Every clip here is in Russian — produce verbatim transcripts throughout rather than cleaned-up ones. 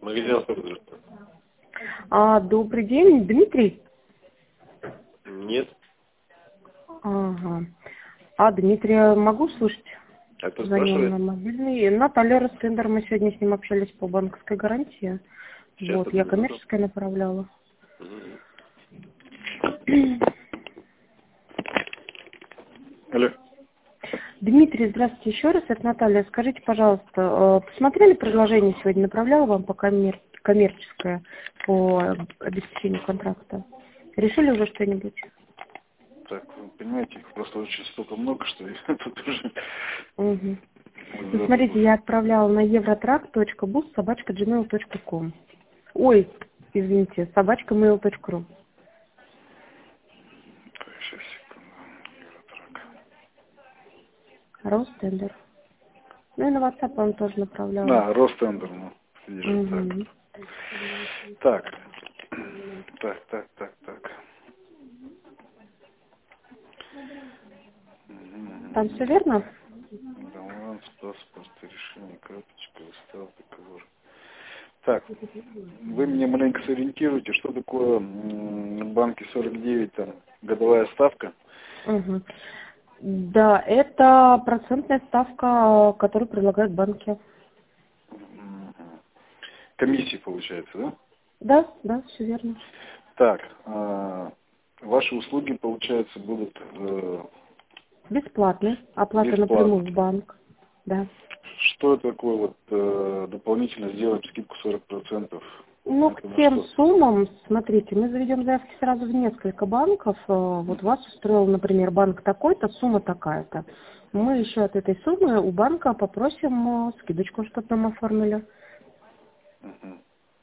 Магазин «Автогрузка». А, добрый день, Дмитрий? Нет. Ага. А, Дмитрия могу слушать? А кто Звонил спрашивает? на мобильный. Наталья Ростендер, мы сегодня с ним общались по банковской гарантии. Сейчас, Вот, одну я минуту. коммерческая направляла. Мгм. Алло. Дмитрий, здравствуйте еще раз, это Наталья. Скажите, пожалуйста, э, посмотрели предложение сегодня, направляла вам по коммер... коммерческое по обеспечению контракта? Решили уже что-нибудь? Так, вы понимаете, их просто очень столько много, что я тут уже... Угу. Ну, смотрите, я отправляла на евротрак точка бус собачка джимейл точка ком. Ой, извините, собачка мейл точка ру. Так, сейчас, секунду. Евротрак. Ростендер. Ну и на WhatsApp вам тоже направляла. Да, Ростендер, ну, вижу, Угу. так. Так, так, так, так, так. Там все верно? Баланс, паспорт, решение, карточка, устав, договор. Так, вы меня маленько сориентируете, что такое м, банки сорок девять, там, годовая ставка? Угу. Да, это процентная ставка, которую предлагают банки. М, Комиссии, получается, да? Да, да, все верно. Так, а, ваши услуги, получается, будут э, Бесплатно. Оплата бесплатно. напрямую в банк. Да. Что такое вот э, дополнительно сделать скидку сорок процентов? Ну, к Это на тем что? суммам, смотрите, мы заведем заявки сразу в несколько банков. Э, Вот вас устроил, например, банк такой-то, сумма такая-то. Мы еще от этой суммы у банка попросим э, скидочку, чтобы нам оформили. Мгм.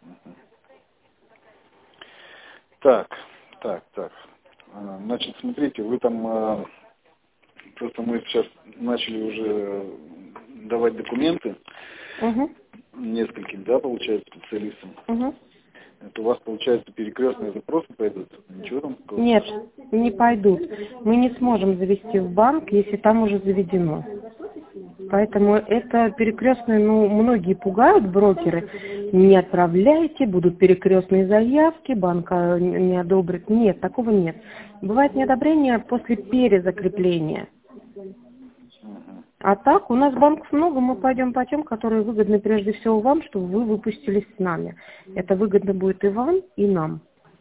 Так, так, так. А, Значит, смотрите, вы там, а, просто мы сейчас начали уже давать документы Угу, нескольким, да, получается, специалистам. угу. Это у вас, получается, перекрестные запросы пойдут? Ничего там такого? Нет, не пойдут. Мы не сможем завести в банк, если там уже заведено. Поэтому это перекрестные, ну, многие пугают брокеры. Не отправляйте, будут перекрестные заявки, банк а, не одобрит. Нет, такого нет. Бывает неодобрение после перезакрепления. Мгм. А так, у нас банков много, мы пойдем по тем, которые выгодны прежде всего вам, чтобы вы выпустились с нами. Это выгодно будет и вам, и нам.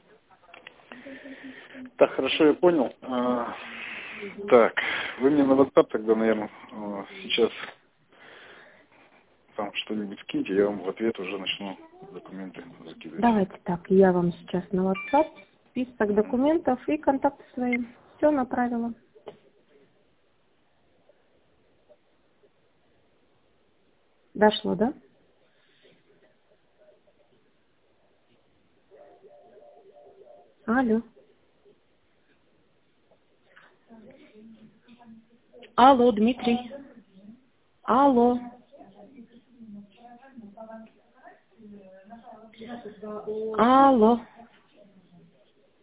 Так, хорошо, я понял. А, так, вы мне на WhatsApp тогда, наверное, а, сейчас там что-нибудь скиньте, я вам в ответ уже начну документы закидывать. Давайте так, я вам сейчас на WhatsApp список документов и контакты свои. Все направила. Дошло, да? Алло. Алло, Дмитрий. Алло. Алло.